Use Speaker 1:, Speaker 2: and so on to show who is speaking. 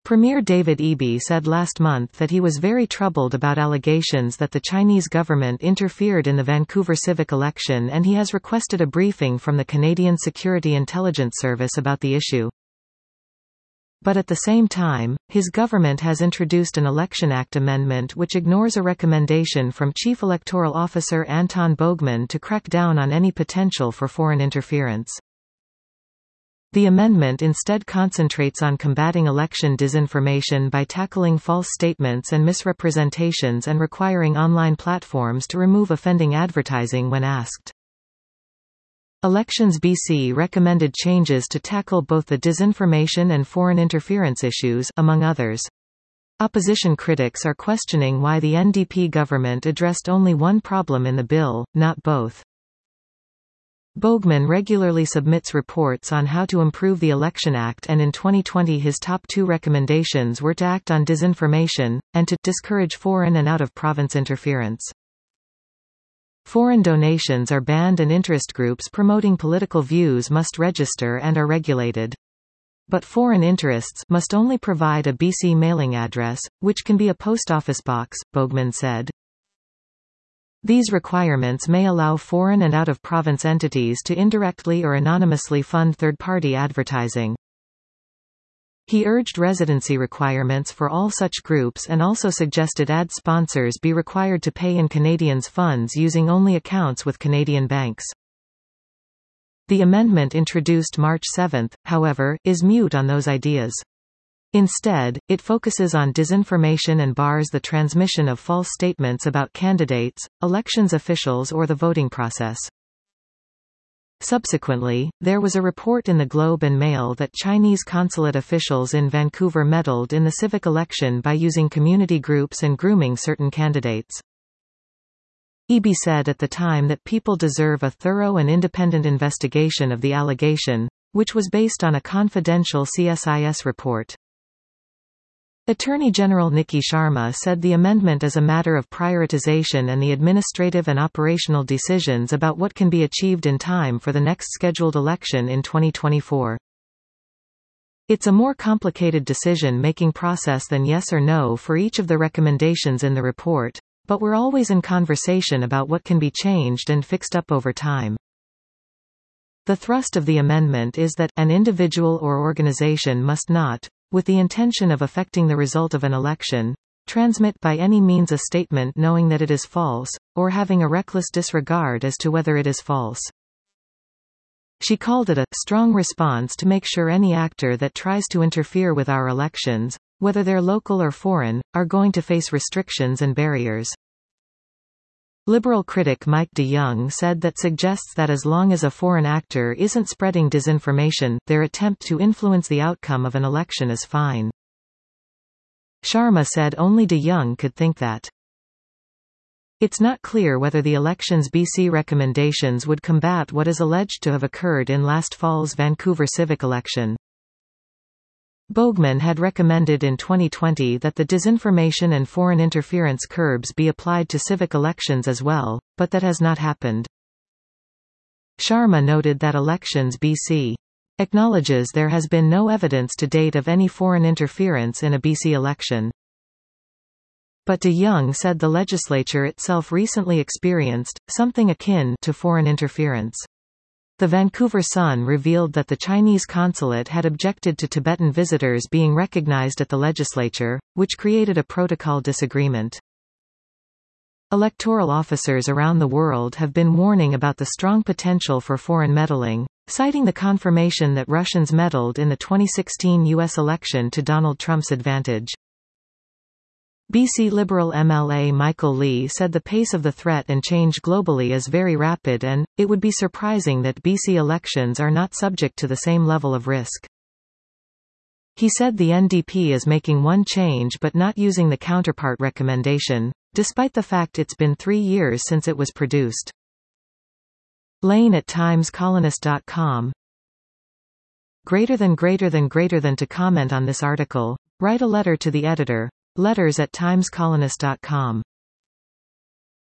Speaker 1: Premier David Eby said last month that he was very troubled about allegations that the Chinese government interfered in the Vancouver civic election, and he has requested a briefing from the Canadian Security Intelligence Service about the issue. But at the same time, his government has introduced an Election Act amendment which ignores a recommendation from Chief Electoral Officer Anton Bogman to crack down on any potential for foreign interference. The amendment instead concentrates on combating election disinformation by tackling false statements and misrepresentations and requiring online platforms to remove offending advertising when asked. Elections BC recommended changes to tackle both the disinformation and foreign interference issues, among others. Opposition critics are questioning why the NDP government addressed only one problem in the bill, not both. Bogman regularly submits reports on how to improve the Election Act, and in 2020 his top two recommendations were to act on disinformation, and to discourage foreign and out-of-province interference. Foreign donations are banned and interest groups promoting political views must register and are regulated. But foreign interests must only provide a BC mailing address, which can be a post office box, Bogman said. These requirements may allow foreign and out-of-province entities to indirectly or anonymously fund third-party advertising. He urged residency requirements for all such groups and also suggested ad sponsors be required to pay in Canadians' funds using only accounts with Canadian banks. The amendment introduced March 7, however, is mute on those ideas. Instead, it focuses on disinformation and bars the transmission of false statements about candidates, elections officials or the voting process. Subsequently, there was a report in the Globe and Mail that Chinese consulate officials in Vancouver meddled in the civic election by using community groups and grooming certain candidates. Eby said at the time that people deserve a thorough and independent investigation of the allegation, which was based on a confidential CSIS report. Attorney General Nikki Sharma said the amendment is a matter of prioritization and the administrative and operational decisions about what can be achieved in time for the next scheduled election in 2024. It's a more complicated decision-making process than yes or no for each of the recommendations in the report, but we're always in conversation about what can be changed and fixed up over time. The thrust of the amendment is that an individual or organization must not, with the intention of affecting the result of an election, transmit by any means a statement knowing that it is false, or having a reckless disregard as to whether it is false. She called it a strong response to make sure any actor that tries to interfere with our elections, whether they're local or foreign, are going to face restrictions and barriers. Liberal critic Mike de Jong said that suggests that as long as a foreign actor isn't spreading disinformation, their attempt to influence the outcome of an election is fine. Sharma said only de Jong could think that. It's not clear whether the election's BC recommendations would combat what is alleged to have occurred in last fall's Vancouver civic election. Bogman had recommended in 2020 that the disinformation and foreign interference curbs be applied to civic elections as well, but that has not happened. Sharma noted that Elections BC acknowledges there has been no evidence to date of any foreign interference in a BC election. But de Jong said the legislature itself recently experienced something akin to foreign interference. The Vancouver Sun revealed that the Chinese consulate had objected to Tibetan visitors being recognized at the legislature, which created a protocol disagreement. Electoral officers around the world have been warning about the strong potential for foreign meddling, citing the confirmation that Russians meddled in the 2016 U.S. election to Donald Trump's advantage. BC Liberal MLA Michael Lee said the pace of the threat and change globally is very rapid and, it would be surprising that BC elections are not subject to the same level of risk. He said the NDP is making one change but not using the counterpart recommendation, despite the fact it's been 3 years since it was produced. Lane at timescolonist.com. Greater than to comment on this article, write a letter to the editor. Letters@timescolonist.com